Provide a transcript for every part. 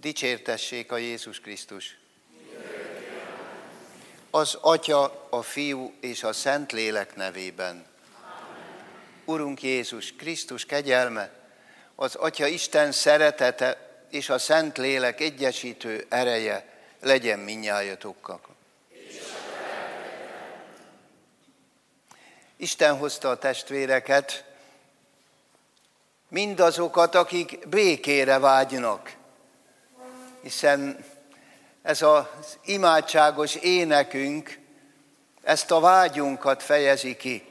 Dicsértessék a Jézus Krisztus! Az Atya, a Fiú és a Szentlélek nevében. Urunk Jézus Krisztus kegyelme, az Atya Isten szeretete és a Szentlélek egyesítő ereje legyen mindnyájatokkal. Isten hozta a testvéreket, mindazokat, akik békére vágynak, hiszen ez az imádságos énekünk ezt a vágyunkat fejezi ki.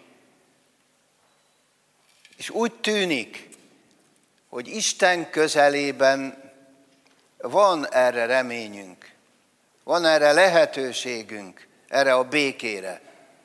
És úgy tűnik, hogy Isten közelében van erre reményünk, van erre lehetőségünk, erre a békére.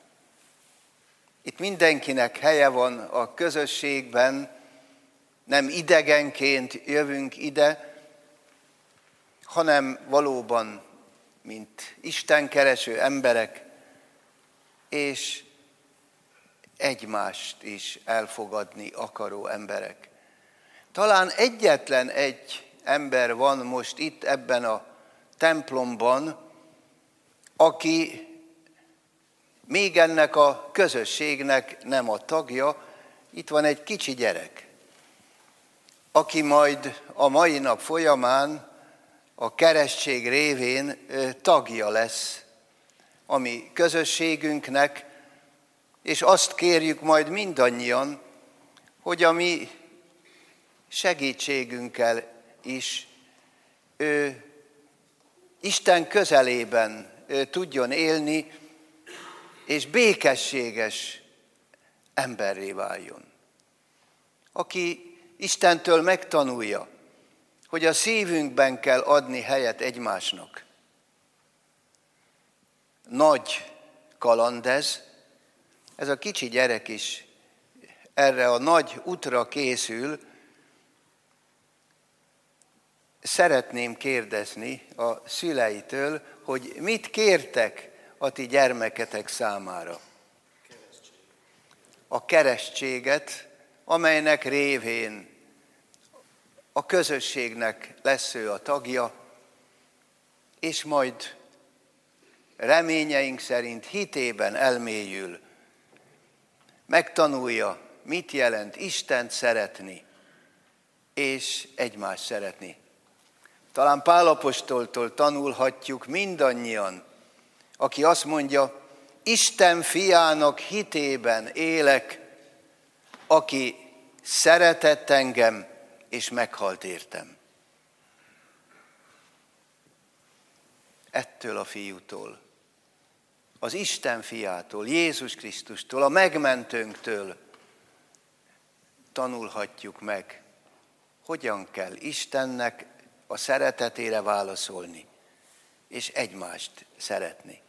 Itt mindenkinek helye van a közösségben, nem idegenként jövünk ide, hanem valóban, mint istenkereső emberek, és egymást is elfogadni akaró emberek. Talán egyetlen egy ember van most itt ebben a templomban, aki még ennek a közösségnek nem a tagja. Itt van egy kicsi gyerek, aki majd a mai nap folyamán a keresztség révén tagja lesz a mi közösségünknek, és azt kérjük majd mindannyian, hogy a mi segítségünkkel is ő Isten közelében tudjon élni, és békességes emberré váljon. Aki Istentől megtanulja, hogy a szívünkben kell adni helyet egymásnak. Nagy kaland ez a kicsi gyerek is erre a nagy útra készül. Szeretném kérdezni a szüleitől, hogy mit kértek a ti gyermeketek számára. A keresztséget, amelynek révén a közösségnek lesz ő a tagja, és majd reményeink szerint hitében elmélyül, megtanulja, mit jelent Istent szeretni, és egymást szeretni. Talán Pál apostoltól tanulhatjuk mindannyian, aki azt mondja, Isten fiának hitében élek, aki szeretett engem, és meghalt értem. Ettől a fiútól, az Isten fiától, Jézus Krisztustól, a megmentőnktől tanulhatjuk meg, hogyan kell Istennek a szeretetére válaszolni, és egymást szeretni.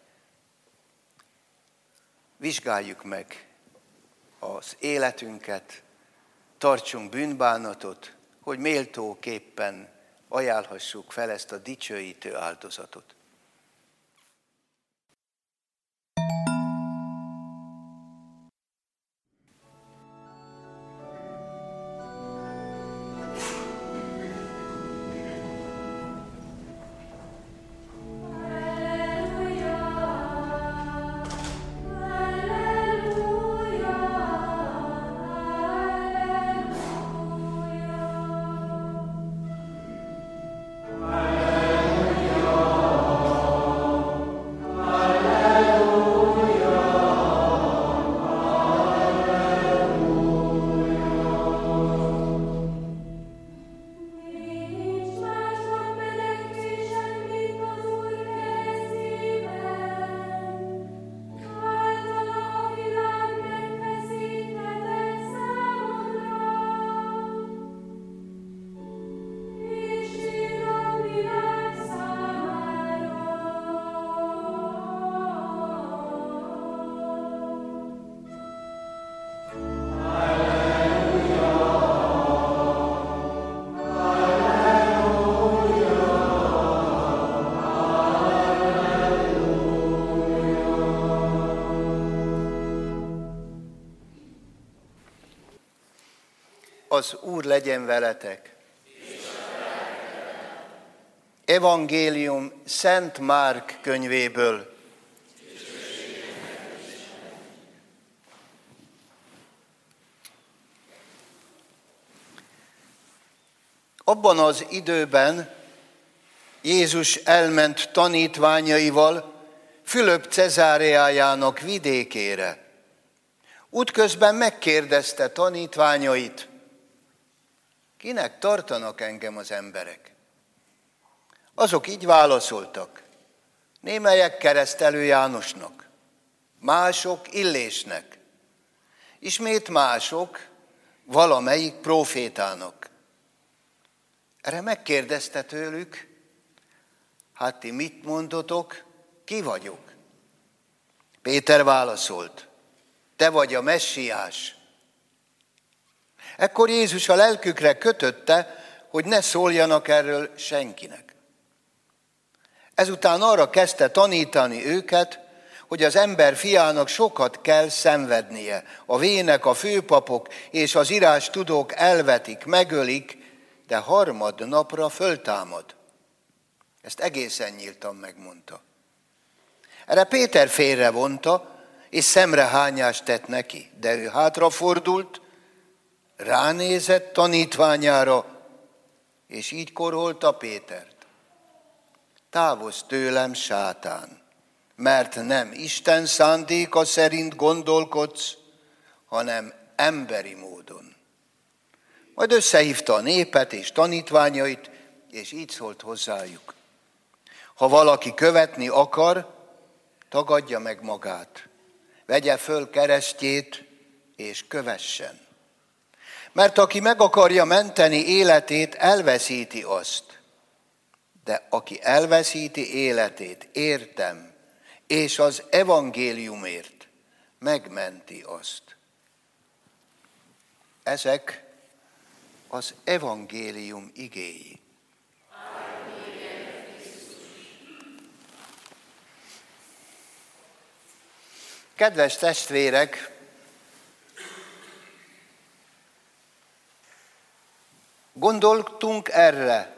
Vizsgáljuk meg az életünket, tartsunk bűnbánatot, hogy méltóképpen ajánlhassuk fel ezt a dicsőítő áldozatot. Az Úr legyen veletek. Evangélium Szent Márk könyvéből. Abban az időben Jézus elment tanítványaival Fülöp Cezáreájának vidékére. Útközben megkérdezte tanítványait, kinek tartanak engem az emberek? Azok így válaszoltak, némelyek Keresztelő Jánosnak, mások Illésnek, ismét mások valamelyik prófétának. Erre megkérdezte tőlük, hát ti mit mondotok, ki vagyok? Péter válaszolt, te vagy a Messiás. Ekkor Jézus a lelkükre kötötte, hogy ne szóljanak erről senkinek. Ezután arra kezdte tanítani őket, hogy az ember fiának sokat kell szenvednie. A vének, a főpapok és az írástudók elvetik, megölik, de harmadnapra föltámad. Ezt egészen nyíltan megmondta. Erre Péter félrevonta, és szemrehányást tett neki, de ő hátrafordult, ránézett tanítványára, és így korholta Pétert. Távozz tőlem, sátán, mert nem Isten szándéka szerint gondolkodsz, hanem emberi módon. Majd összehívta a népet és tanítványait, és így szólt hozzájuk. Ha valaki követni akar, tagadja meg magát, vegye föl keresztjét, és kövessen. Mert aki meg akarja menteni életét, elveszíti azt. De aki elveszíti életét, értem, és az evangéliumért megmenti azt. Ezek az evangélium igéi. Kedves testvérek, gondoltunk erre,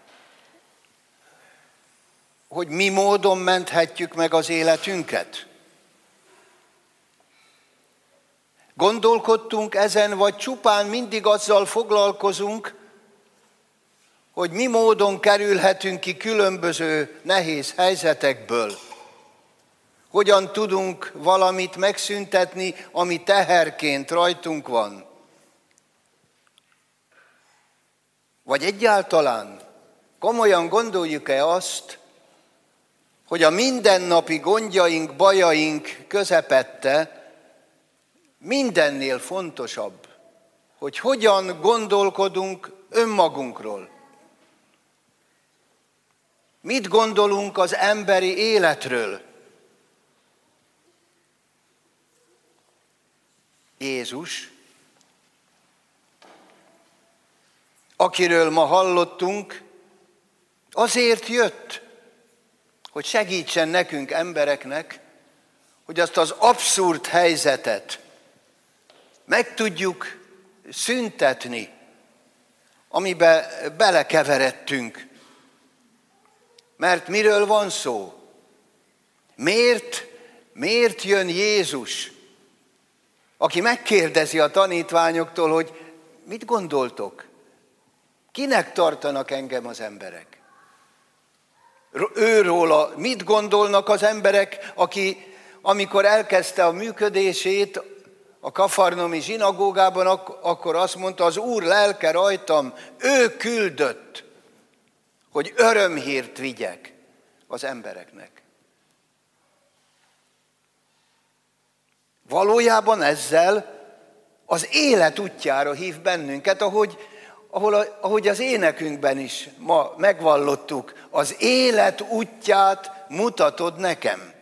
hogy mi módon menthetjük meg az életünket? Gondolkodtunk ezen, vagy csupán mindig azzal foglalkozunk, hogy mi módon kerülhetünk ki különböző nehéz helyzetekből? Hogyan tudunk valamit megszüntetni, ami teherként rajtunk van? Vagy egyáltalán komolyan gondoljuk-e azt, hogy a mindennapi gondjaink, bajaink közepette mindennél fontosabb, hogy hogyan gondolkodunk önmagunkról? Mit gondolunk az emberi életről? Jézus, akiről ma hallottunk, azért jött, hogy segítsen nekünk embereknek, hogy azt az abszurd helyzetet meg tudjuk szüntetni, amiben belekeveredtünk. Mert miről van szó? Miért jön Jézus, aki megkérdezi a tanítványoktól, hogy mit gondoltok? Kinek tartanak engem az emberek? Őróla mit gondolnak az emberek, aki amikor elkezdte a működését a kafarnaumi zsinagógában, akkor azt mondta, az Úr lelke rajtam, ő küldött, hogy örömhírt vigyek az embereknek. Valójában ezzel az élet útjára hív bennünket, ahogy az énekünkben is ma megvallottuk, az élet útját mutatod nekem.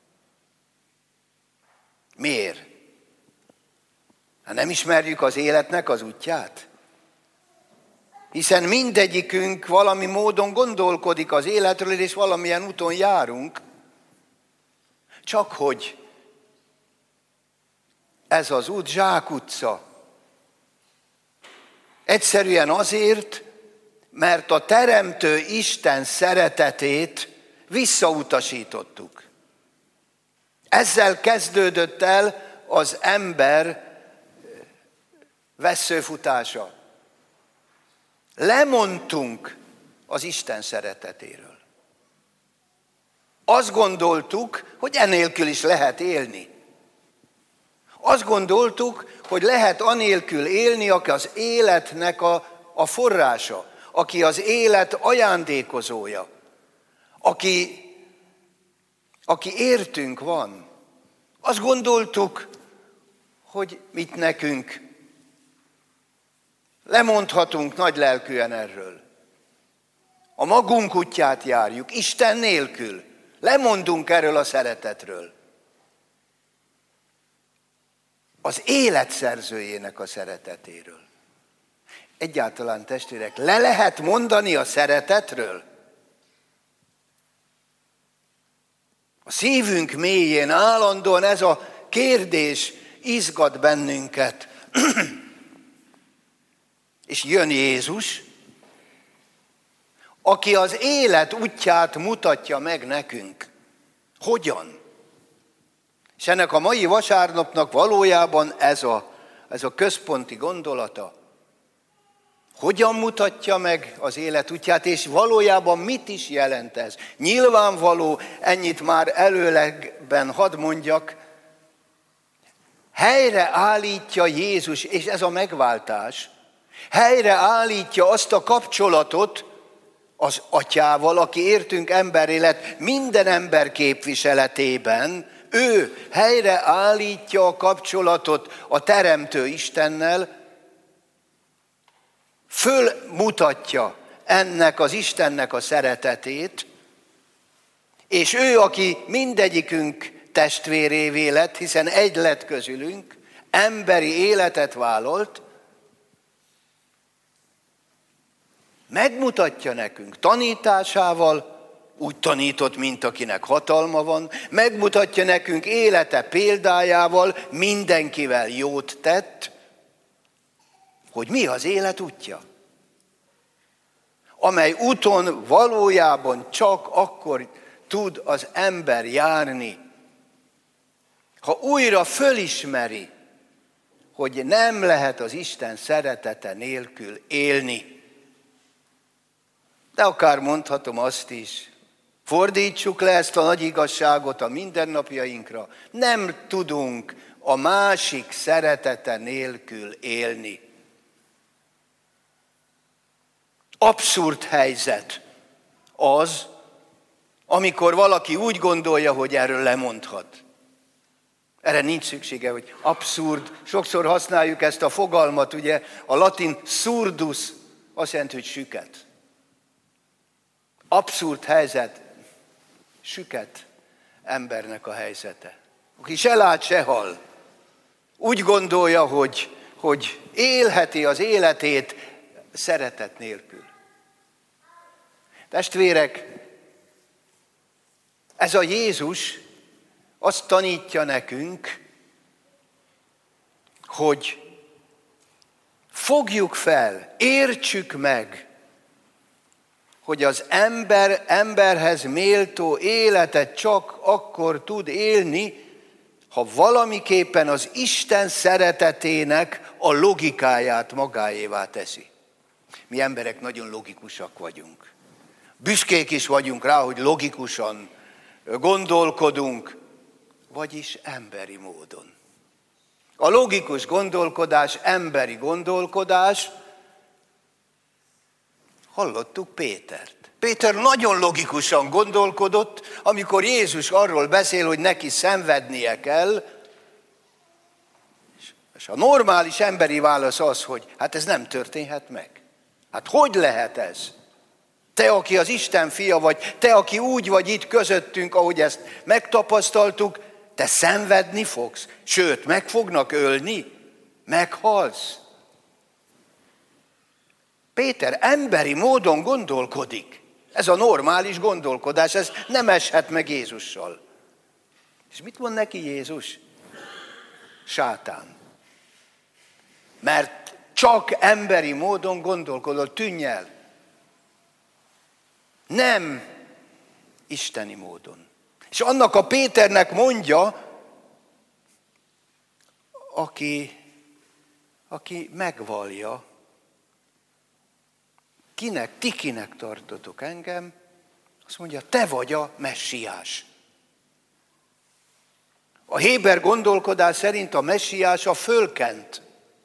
Miért? Hát nem ismerjük az életnek az útját? Hiszen mindegyikünk valami módon gondolkodik az életről, és valamilyen úton járunk. Csak hogy ez az út zsákutca. Egyszerűen azért, mert a Teremtő Isten szeretetét visszautasítottuk. Ezzel kezdődött el az ember vesszőfutása. Lemondtunk az Isten szeretetéről. Azt gondoltuk, hogy enélkül is lehet élni. Azt gondoltuk, hogy lehet anélkül élni, aki az életnek a forrása, aki az élet ajándékozója, aki értünk van. Azt gondoltuk, hogy mit nekünk lemondhatunk nagylelkűen erről. A magunk útját járjuk, Isten nélkül. Lemondunk erről a szeretetről. Az élet szerzőjének a szeretetéről. Egyáltalán testvérek, le lehet mondani a szeretetről? A szívünk mélyén állandóan ez a kérdés izgat bennünket. És jön Jézus, aki az élet útját mutatja meg nekünk. Hogyan? És ennek a mai vasárnapnak valójában ez a központi gondolata. Hogyan mutatja meg az élet útját, és valójában mit is jelent ez? Nyilvánvaló, ennyit már előlegben hadd mondjak, helyreállítja Jézus, és ez a megváltás, helyreállítja azt a kapcsolatot az Atyával, aki értünk emberré lett minden ember képviseletében. Ő helyreállítja a kapcsolatot a Teremtő Istennel, fölmutatja ennek az Istennek a szeretetét, és ő, aki mindegyikünk testvérévé lett, hiszen egy lett közülünk, emberi életet vállalt, megmutatja nekünk tanításával, úgy tanított, mint akinek hatalma van, megmutatja nekünk élete példájával, mindenkivel jót tett, hogy mi az élet útja, amely úton valójában csak akkor tud az ember járni, ha újra fölismeri, hogy nem lehet az Isten szeretete nélkül élni. De akár mondhatom azt is, fordítsuk le ezt a nagy igazságot a mindennapjainkra, nem tudunk a másik szeretete nélkül élni. Abszurd helyzet az, amikor valaki úgy gondolja, hogy erről lemondhat. Erre nincs szüksége, hogy abszurd. Sokszor használjuk ezt a fogalmat, ugye a latin surdus azt jelenti, hogy süket. Abszurd helyzet, süket embernek a helyzete. Aki se lát, se hall. Úgy gondolja, hogy élheti az életét szeretet nélkül. Testvérek, ez a Jézus azt tanítja nekünk, hogy fogjuk fel, értsük meg, hogy az ember emberhez méltó életet csak akkor tud élni, ha valamiképpen az Isten szeretetének a logikáját magáévá teszi. Mi emberek nagyon logikusak vagyunk. Büszkék is vagyunk rá, hogy logikusan gondolkodunk, vagyis emberi módon. A logikus gondolkodás, emberi gondolkodás, hallottuk Pétert. Péter nagyon logikusan gondolkodott, amikor Jézus arról beszél, hogy neki szenvednie kell, és a normális emberi válasz az, hogy hát ez nem történhet meg. Hát hogy lehet ez? Te, aki az Isten fia vagy, te, aki úgy vagy itt közöttünk, ahogy ezt megtapasztaltuk, te szenvedni fogsz, sőt, meg fognak ölni, meghalsz. Péter emberi módon gondolkodik. Ez a normális gondolkodás, ez nem eshet meg Jézussal. És mit mond neki Jézus? Sátán. Mert csak emberi módon gondolkodol, tűnj el. Nem isteni módon. És annak a Péternek mondja, aki megvallja, ti kinek tartotok engem, azt mondja, te vagy a messiás. A héber gondolkodás szerint a messiás a fölkent.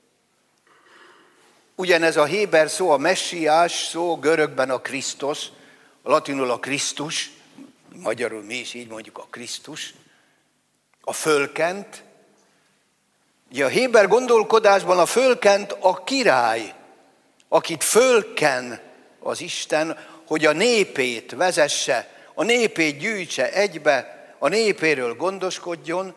Ugyanez a héber szó, a messiás szó, görögben a Krisztus, a latinul a Krisztus, magyarul mi is így mondjuk a Krisztus, a fölkent. Ugye a héber gondolkodásban a fölkent a király, akit fölken az Isten, hogy a népét vezesse, a népét gyűjtse egybe, a népéről gondoskodjon.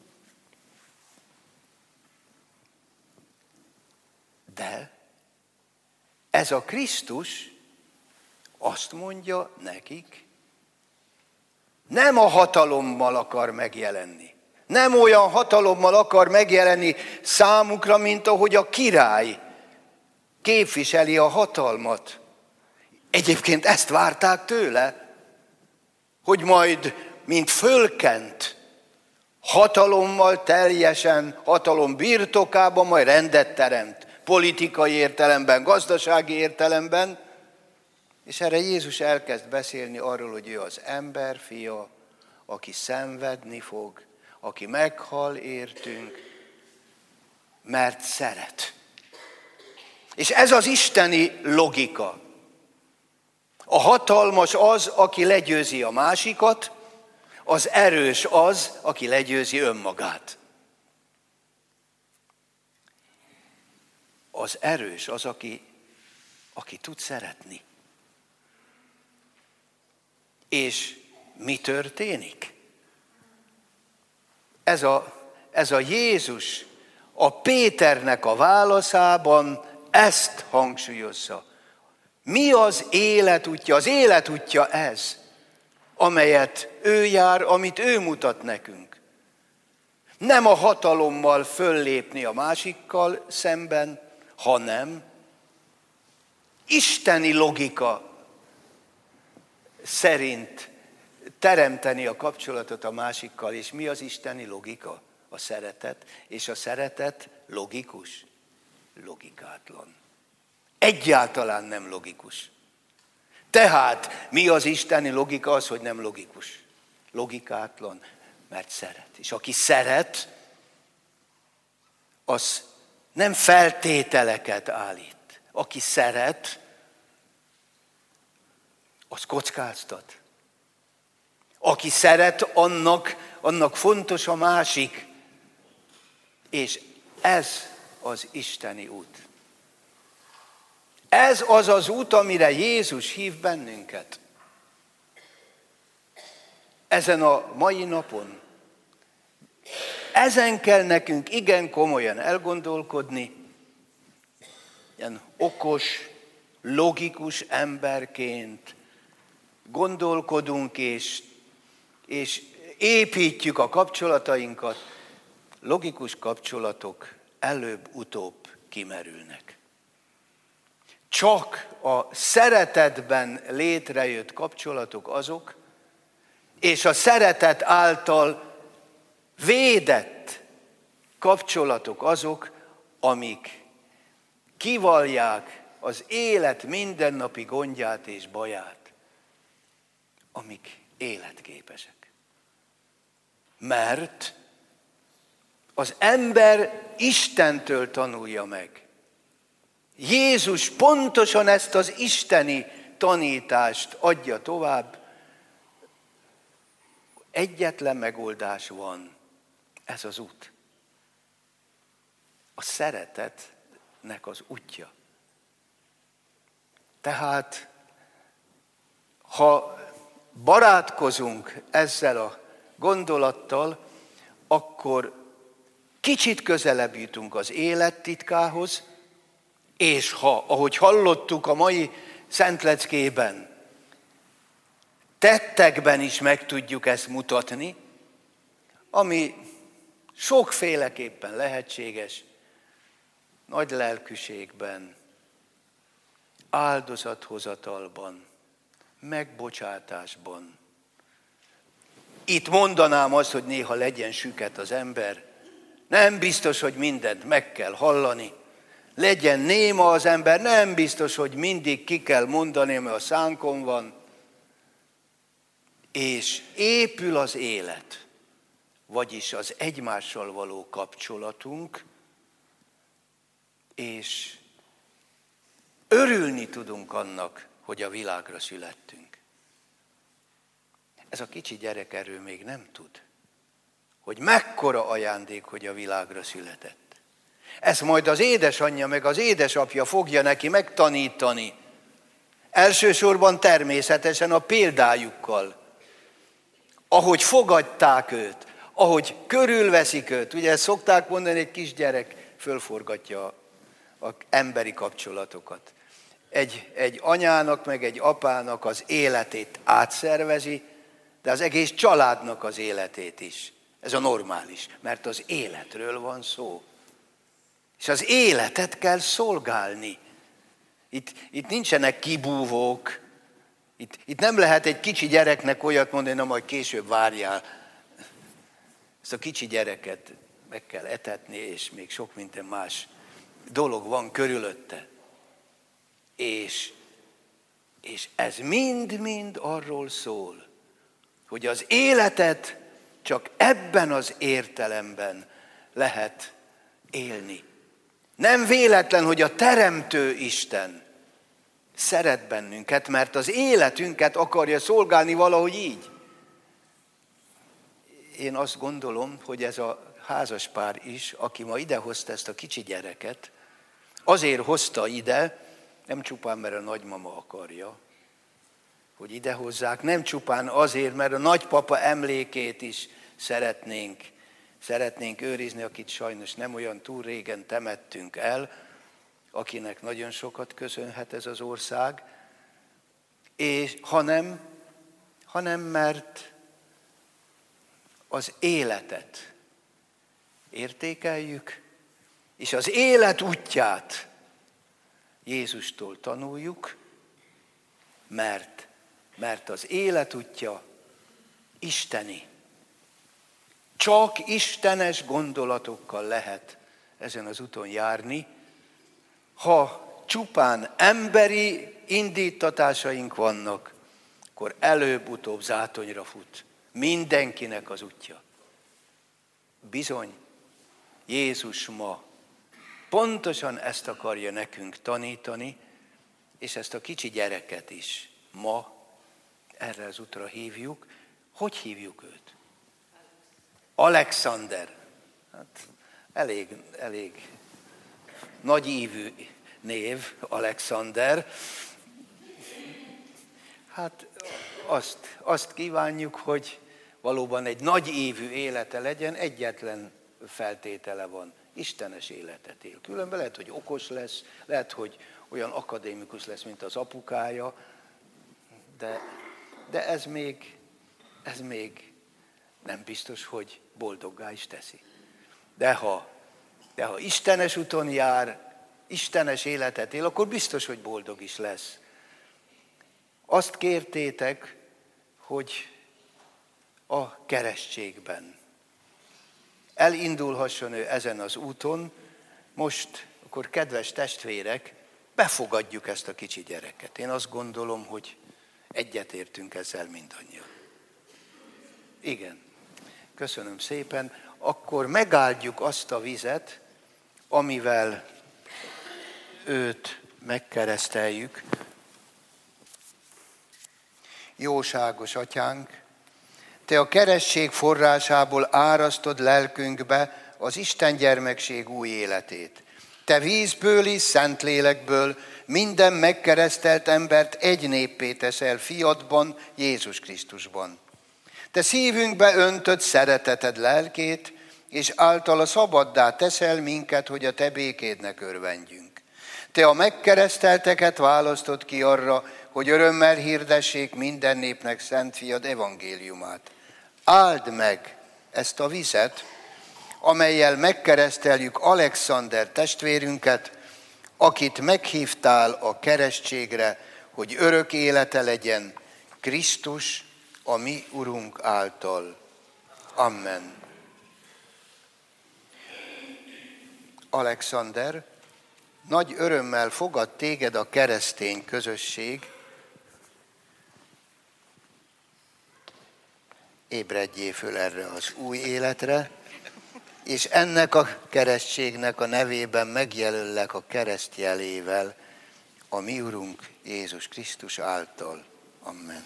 De ez a Krisztus azt mondja nekik, nem a hatalommal akar megjelenni. Nem olyan hatalommal akar megjelenni számukra, mint ahogy a király képviseli a hatalmat. Egyébként ezt várták tőle, hogy majd, mint fölkent, hatalommal teljesen, hatalom birtokában majd rendet teremt. Politikai értelemben, gazdasági értelemben. És erre Jézus elkezd beszélni arról, hogy ő az ember fia, aki szenvedni fog, aki meghal értünk, mert szeret. És ez az isteni logika. A hatalmas az, aki legyőzi a másikat, az erős az, aki legyőzi önmagát. Az erős az, aki tud szeretni. És mi történik? Ez a Jézus a Péternek a válaszában ezt hangsúlyozza. Mi az életútja? Az életútja ez, amelyet ő jár, amit ő mutat nekünk. Nem a hatalommal föllépni a másikkal szemben, hanem isteni logika szerint teremteni a kapcsolatot a másikkal. És mi az isteni logika? A szeretet. És a szeretet logikus? Logikátlan. Egyáltalán nem logikus. Tehát mi az isteni logika? Az, hogy nem logikus. Logikátlan, mert szeret. És aki szeret, az nem feltételeket állít. Aki szeret, az kockáztat. Aki szeret, annak fontos a másik. És ez az isteni út. Ez az az út, amire Jézus hív bennünket. Ezen a mai napon. Ezen kell nekünk igen komolyan elgondolkodni. Ilyen okos, logikus emberként gondolkodunk és építjük a kapcsolatainkat. Logikus kapcsolatok előbb-utóbb kimerülnek. Csak a szeretetben létrejött kapcsolatok azok, és a szeretet által védett kapcsolatok azok, amik kivallják az élet mindennapi gondját és baját, amik életképesek. Mert az ember Istentől tanulja meg. Jézus pontosan ezt az isteni tanítást adja tovább. Egyetlen megoldás van, ez az út. A szeretetnek az útja. Tehát, ha barátkozunk ezzel a gondolattal, akkor kicsit közelebb jutunk az élet titkához, és ha, ahogy hallottuk a mai szentleckében, tettekben is meg tudjuk ezt mutatni, ami sokféleképpen lehetséges, nagy lelkűségben, áldozathozatalban, megbocsátásban. Itt mondanám azt, hogy néha legyen süket az ember. Nem biztos, hogy mindent meg kell hallani. Legyen néma az ember, nem biztos, hogy mindig ki kell mondani, mert a szánkon van. És épül az élet, vagyis az egymással való kapcsolatunk, és örülni tudunk annak, hogy a világra születtünk. Ez a kicsi gyerek erről még nem tud, hogy mekkora ajándék, hogy a világra született. Ezt majd az édesanyja meg az édesapja fogja neki megtanítani. Elsősorban természetesen a példájukkal. Ahogy fogadták őt, ahogy körülveszik őt. Ugye ezt szokták mondani, egy kisgyerek fölforgatja az emberi kapcsolatokat. Egy anyának meg egy apának az életét átszervezi, de az egész családnak az életét is. Ez a normális, mert az életről van szó. És az életet kell szolgálni. Itt nincsenek kibúvók. Itt nem lehet egy kicsi gyereknek olyat mondani, na majd később várjál. Ezt a kicsi gyereket meg kell etetni, és még sok minden más dolog van körülötte. És ez mind-mind arról szól, hogy az életet csak ebben az értelemben lehet élni. Nem véletlen, hogy a Teremtő Isten szeret bennünket, mert az életünket akarja szolgálni valahogy így. Én azt gondolom, hogy ez a házaspár is, aki ma idehozta ezt a kicsi gyereket, azért hozta ide, nem csupán, mert a nagymama akarja, hogy idehozzák, nem csupán azért, mert a nagypapa emlékét is szeretnénk őrizni, akit sajnos nem olyan túl régen temettünk el, akinek nagyon sokat köszönhet ez az ország, és hanem mert az életet értékeljük, és az élet útját Jézustól tanuljuk, mert az élet útja isteni. Csak istenes gondolatokkal lehet ezen az úton járni. Ha csupán emberi indítatásaink vannak, akkor előbb-utóbb zátonyra fut mindenkinek az útja. Bizony, Jézus ma pontosan ezt akarja nekünk tanítani, és ezt a kicsi gyereket is ma erre az útra hívjuk. Hogy hívjuk őt? Alexander. Hát elég nagyívű név, Alexander. Hát azt kívánjuk, hogy valóban egy nagyívű élete legyen, egyetlen feltétele van. Istenes életet él. Különben lehet, hogy okos lesz, lehet, hogy olyan akadémikus lesz, mint az apukája, de ez még nem biztos, hogy boldoggá is teszi. De ha istenes úton jár, istenes életet él, akkor biztos, hogy boldog is lesz. Azt kértétek, hogy a keresztségben elindulhasson ő ezen az úton. Most akkor, kedves testvérek, befogadjuk ezt a kicsi gyereket. Én azt gondolom, hogy egyetértünk ezzel mindannyian. Igen, köszönöm szépen. Akkor megáldjuk azt a vizet, amivel őt megkereszteljük. Jóságos Atyánk, Te a keresztség forrásából árasztod lelkünkbe az Isten gyermekség új életét. Te vízből és Szentlélekből minden megkeresztelt embert egy néppé teszel fiadban, Jézus Krisztusban. Te szívünkbe öntöd szereteted lelkét, és általa szabaddá teszel minket, hogy a Te békédnek örvendjünk. Te a megkeresztelteket választod ki arra, hogy örömmel hirdessék minden népnek szent fiad evangéliumát. Áld meg ezt a vizet, amellyel megkereszteljük Alexander testvérünket, akit meghívtál a keresztségre, hogy örök élete legyen, Krisztus, a mi Urunk által. Amen. Alexander, nagy örömmel fogad téged a keresztény közösség. Ébredjél föl erre az új életre, és ennek a keresztségnek a nevében megjelöllek a keresztjelével, a mi Urunk Jézus Krisztus által. Amen.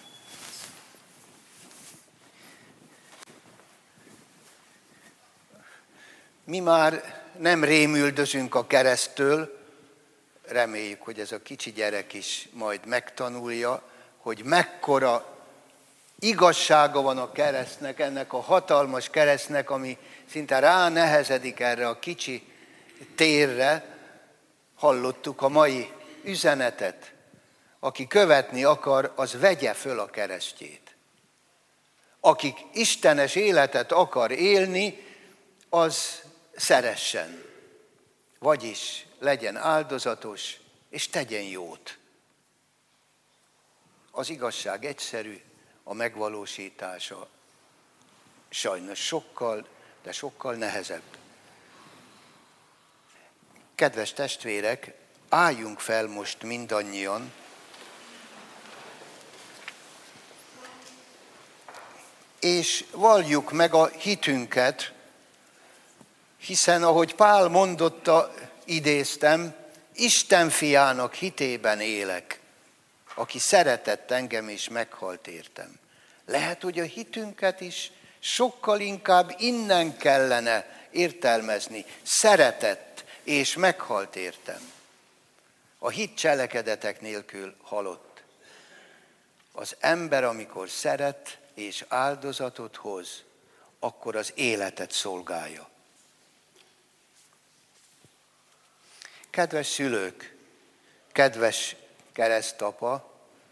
Mi már nem rémüldözünk a kereszttől, reméljük, hogy ez a kicsi gyerek is majd megtanulja, hogy mekkora igazsága van a keresztnek, ennek a hatalmas keresztnek, ami szinte ránehezedik erre a kicsi térre. Hallottuk a mai üzenetet. Aki követni akar, az vegye föl a keresztjét. Aki istenes életet akar élni, az szeressen. Vagyis legyen áldozatos, és tegyen jót. Az igazság egyszerű, a megvalósítása sajnos sokkal, de sokkal nehezebb. Kedves testvérek, álljunk fel most mindannyian, és valljuk meg a hitünket, hiszen ahogy Pál mondotta, idéztem, Isten fiának hitében élek, aki szeretett engem és meghalt értem. Lehet, hogy a hitünket is sokkal inkább innen kellene értelmezni. Szeretett és meghalt értem. A hit cselekedetek nélkül halott. Az ember, amikor szeret és áldozatot hoz, akkor az életet szolgálja. Kedves szülők, kedves keresztapa,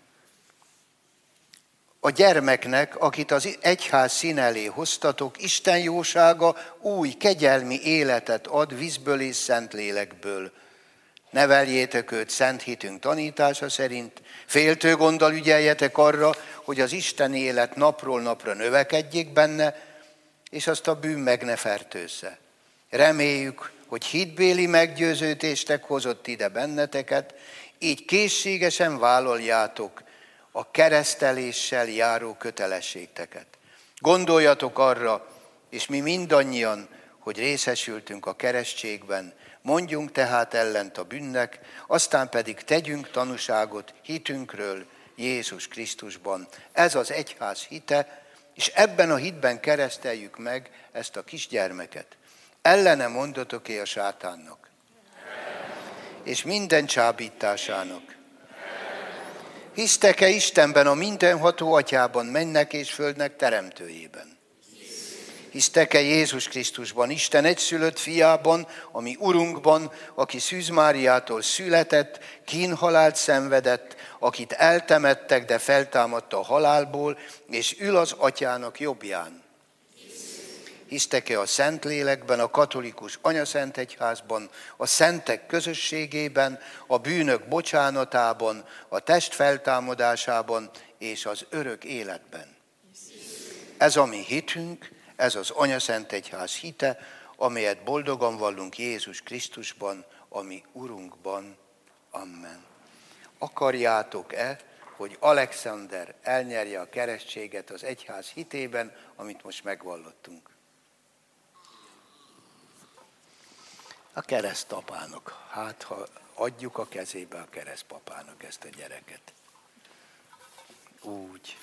a gyermeknek, akit az egyház szín elé hoztatok, Isten jósága új, kegyelmi életet ad vízből és Szentlélekből. Neveljétek őt szent hitünk tanítása szerint, féltő gonddal ügyeljetek arra, hogy az Isten élet napról napra növekedjék benne, és azt a bűn meg ne fertőzze. Reméljük, hogy hitbéli meggyőződéstek hozott ide benneteket, így készségesen vállaljátok a kereszteléssel járó kötelességteket. Gondoljatok arra, és mi mindannyian, hogy részesültünk a keresztségben, mondjunk tehát ellent a bűnnek, aztán pedig tegyünk tanúságot hitünkről Jézus Krisztusban. Ez az egyház hite, és ebben a hitben kereszteljük meg ezt a kisgyermeket. Ellene mondotok-e a sátánnak? És minden csábításának? Hisztek-e Istenben, a mindenható atyában, mennek és földnek teremtőjében? Hisztek-e Jézus Krisztusban, Isten egyszülött fiában, ami Urunkban, aki Szűz Máriától született, kínhalált szenvedett, akit eltemettek, de feltámadta a halálból, és ül az atyának jobbján? Hisztek-e a Szentlélekben, a katolikus anyaszent egyházban, a szentek közösségében, a bűnök bocsánatában, a test feltámadásában és az örök életben? Ez a mi hitünk, ez az anyaszent egyház hite, amelyet boldogan vallunk Jézus Krisztusban, a mi Urunkban. Amen. Akarjátok-e, hogy Alexander elnyerje a keresztséget az egyház hitében, amit most megvallottunk? A keresztapának. Hát, ha adjuk a kezébe a keresztpapának ezt a gyereket. Úgy.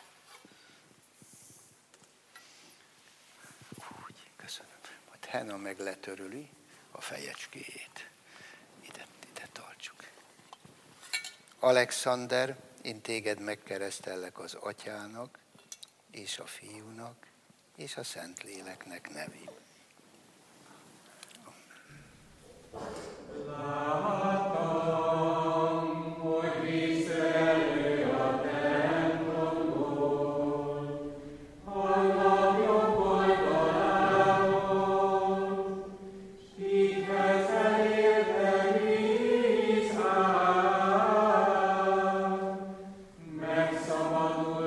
Köszönöm. Majd Henna meg letöröli a fejecskéjét. Ide tartsuk. Alexander, én téged megkeresztellek az Atyának, és a Fiúnak, és a Szentléleknek nevében. Láttam, hogy visszaelő a templomból, annak jobb oldaláról, hithez elérte víz áll, megszabadult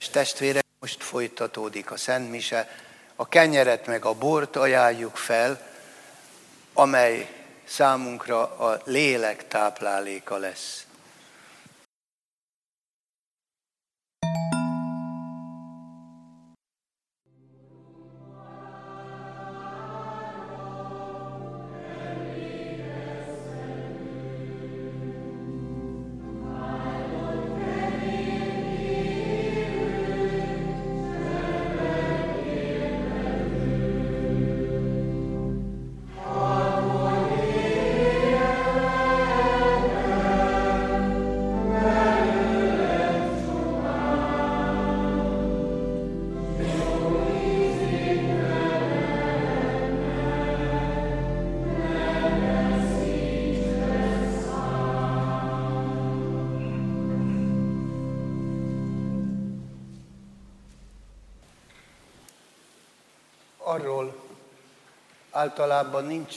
Kedves testvérek, most folytatódik a Szent Mise, a kenyeret meg a bort ajánljuk fel, amely számunkra a lélek tápláléka lesz. Arról általában nincs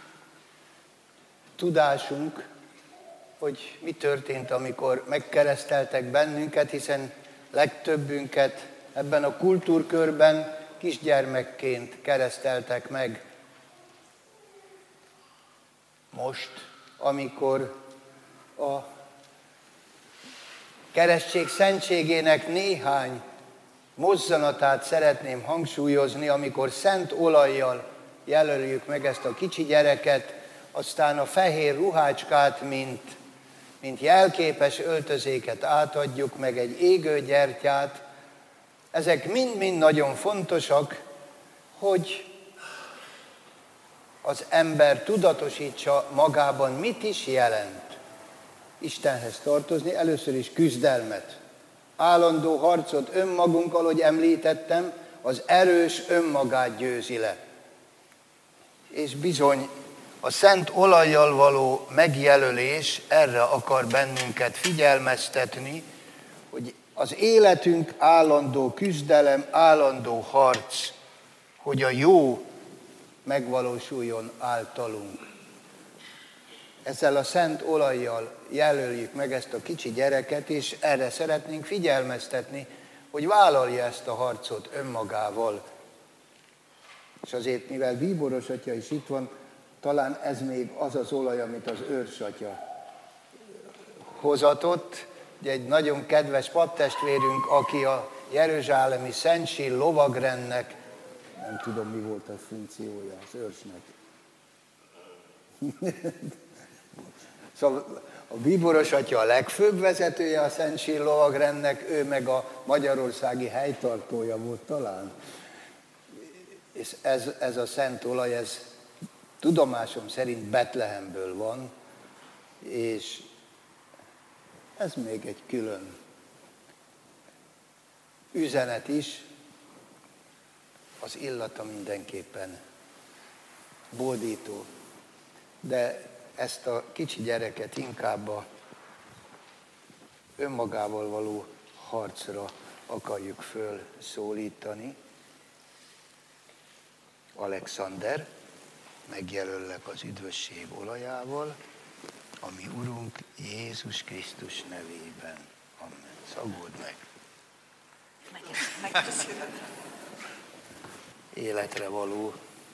tudásunk, hogy mi történt, amikor megkereszteltek bennünket, hiszen legtöbbünket ebben a kultúrkörben kisgyermekként kereszteltek meg. Most, amikor a keresztség szentségének néhány mozzanatát szeretném hangsúlyozni, amikor szent olajjal jelöljük meg ezt a kicsi gyereket, aztán a fehér ruhácskát, mint jelképes öltözéket átadjuk, meg egy égő gyertyát. Ezek mind-mind nagyon fontosak, hogy az ember tudatosítsa magában, mit is jelent Istenhez tartozni, először is küzdelmet. Állandó harcot önmagunkkal, ahogy említettem, az erős önmagát győzi le. És bizony a szent olajjal való megjelölés erre akar bennünket figyelmeztetni, hogy az életünk állandó küzdelem, állandó harc, hogy a jó megvalósuljon általunk. Ezzel a szent olajjal jelöljük meg ezt a kicsi gyereket, és erre szeretnénk figyelmeztetni, hogy vállalja ezt a harcot önmagával. És azért, mivel bíboros atya is itt van, talán ez még az az olaj, amit az őrsatya hozatott. Ugye egy nagyon kedves paptestvérünk, aki a jeruzsálemi Szent Sil lovagrendnek, nem tudom, mi volt a funkciója az őrsnek. Szóval a bíboros atya a legfőbb vezetője a Szent Sil lovagrendnek, ő meg a magyarországi helytartója volt talán. És ez a szent olaj, ez tudomásom szerint Betlehemből van, és ez még egy külön üzenet is, az illata mindenképpen bódító. De ezt a kicsi gyereket inkább a önmagával való harcra akarjuk fölszólítani. Alexander, megjelöllek az üdvösség olajával, a mi Urunk Jézus Krisztus nevében. Amen. Szagód meg. Életre való.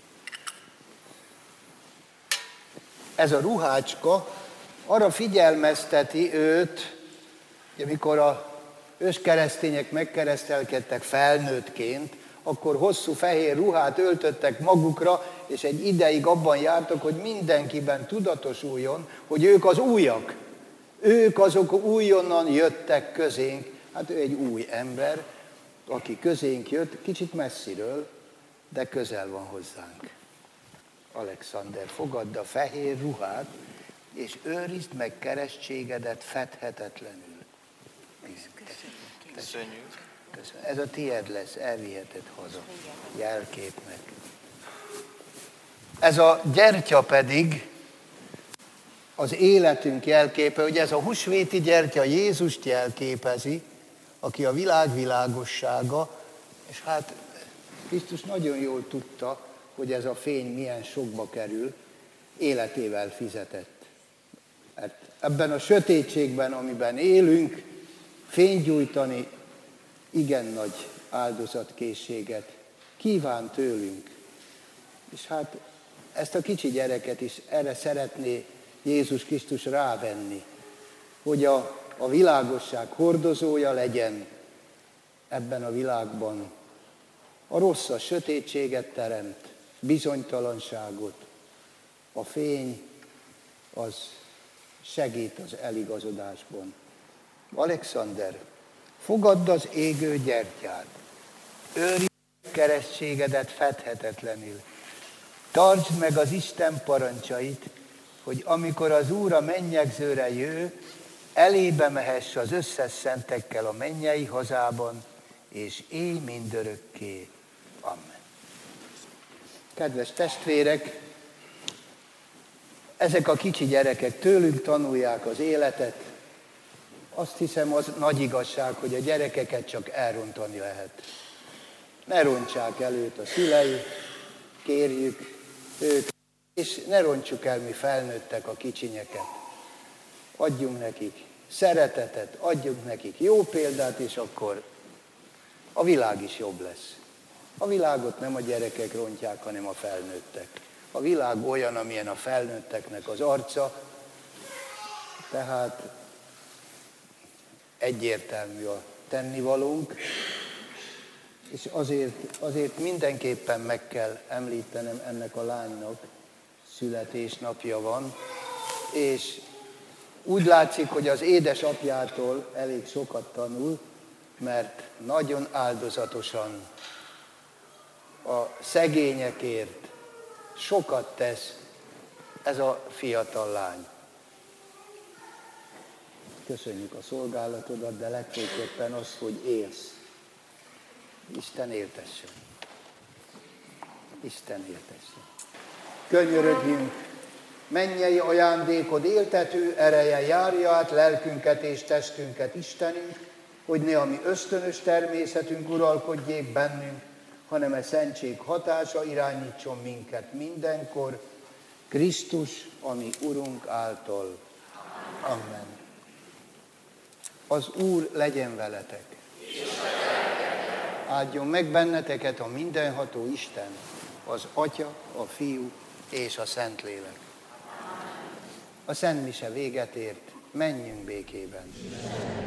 Ez a ruhácska arra figyelmezteti őt, hogy amikor az őskeresztények megkeresztelkedtek felnőttként, akkor hosszú fehér ruhát öltöttek magukra, és egy ideig abban jártak, hogy mindenkiben tudatosuljon, hogy ők az újak. Ők azok újonnan jöttek közénk. Hát ő egy új ember, aki közénk jött, kicsit messziről, de közel van hozzánk. Alexander, fogadd a fehér ruhát, és őrizd meg keresztségedet fedhetetlenül. Köszönjük. Köszönöm. Ez a tiéd lesz, elviheted haza. Jelképnek. Ez a gyertya pedig az életünk jelképe, hogy ez a húsvéti gyertya Jézust jelképezi, aki a világ világossága, és hát Krisztus nagyon jól tudta, hogy ez a fény milyen sokba kerül, életével fizetett. Ebben a sötétségben, amiben élünk, fényt gyújtani igen nagy áldozatkészséget kíván tőlünk. És hát ezt a kicsi gyereket is erre szeretné Jézus Krisztus rávenni, hogy a világosság hordozója legyen ebben a világban. A rossz a sötétséget teremt, bizonytalanságot, a fény az segít az eligazodásban. Alexander, fogadd az égő gyertyát, őrizd keresztségedet fedhetetlenül, tartsd meg az Isten parancsait, hogy amikor az Úr a mennyegzőre jő, elébe mehess az összes szentekkel a mennyei hazában, és élj mindörökké. Amen. Kedves testvérek, ezek a kicsi gyerekek tőlünk tanulják az életet. Azt hiszem, az nagy igazság, hogy a gyerekeket csak elrontani lehet. Ne rontsák el őt a szülei, kérjük őt, és ne rontsuk el mi felnőttek a kicsinyeket. Adjunk nekik szeretetet, adjunk nekik jó példát, és akkor a világ is jobb lesz. A világot nem a gyerekek rontják, hanem a felnőttek. A világ olyan, amilyen a felnőtteknek az arca, tehát egyértelmű a tennivalónk, és azért mindenképpen meg kell említenem, ennek a lánynak születésnapja van, és úgy látszik, hogy az édesapjától elég sokat tanul, mert nagyon áldozatosan a szegényekért sokat tesz ez a fiatal lány. Köszönjük a szolgálatodat, de legfőképpen az, hogy élsz. Isten éltessen. Isten éltessen. Könyörögjünk, mennyei ajándékod éltető ereje járja át lelkünket és testünket, Istenünk, hogy ne a mi ösztönös természetünk uralkodjék bennünk, hanem a szentség hatása irányítson minket mindenkor, Krisztus, ami Urunk által. Amen. Az Úr legyen veletek. Áldjon meg benneteket a mindenható Isten, az Atya, a Fiú és a Szentlélek. A Szent Mise véget ért, menjünk békében.